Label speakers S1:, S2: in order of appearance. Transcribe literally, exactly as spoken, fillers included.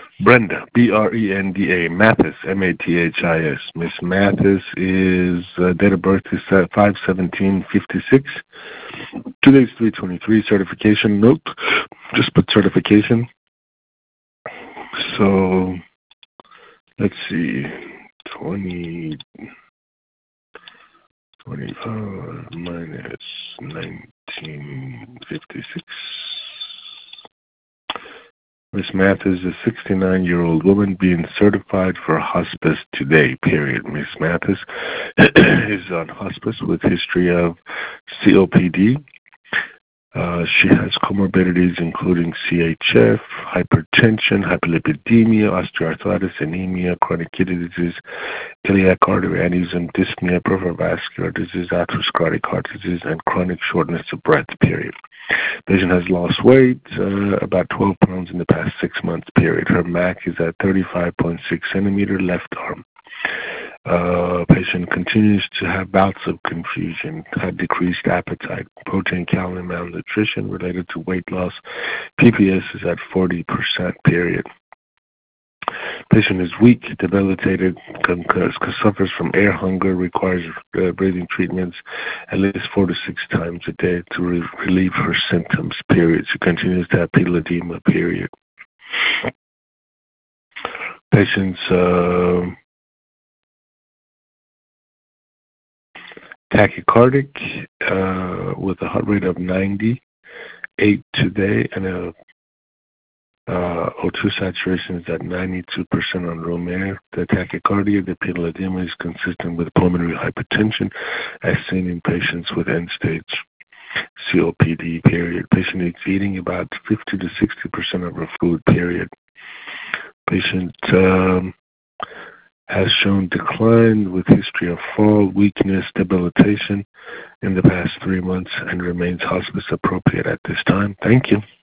S1: Brenda, B R E N D A, Mathis, M A T H I S. Miss Mathis is, uh, date of birth is five seventeen fifty-six. Today's three twenty-three. Certification, nope. Just put certification. So, let's see. twenty, twenty-five minus nineteen fifty-six. Miss Mathis is a sixty-nine-year-old woman being certified for hospice today, period. Miss Mathis is on hospice with history of C O P D. Uh, she has comorbidities including C H F, hypertension, hyperlipidemia, osteoarthritis, anemia, chronic kidney disease, iliac artery aneurysm, dyspnea, peripheral vascular disease, atherosclerotic heart disease, and chronic shortness of breath, period. Patient has lost weight, uh, about twelve pounds in the past six months, period. Her M A C is at thirty-five point six centimeter left arm. Uh, patient continues to have bouts of confusion, had decreased appetite, protein, calorie malnutrition related to weight loss. P P S is at forty percent, period. Patient is weak, debilitated, con- con- suffers from air hunger, requires uh, breathing treatments at least four to six times a day to re- relieve her symptoms, period. She continues to have pedal edema, period. Patient's uh, tachycardic uh, with a heart rate of ninety-eight today and a Uh, O two saturation is at ninety-two percent on room air. The tachycardia, the pedal edema is consistent with pulmonary hypertension as seen in patients with end-stage C O P D, period. Patient is eating about fifty to sixty percent of her food, period. Patient um, has shown decline with history of fall, weakness, debilitation in the past three months and remains hospice appropriate at this time. Thank you.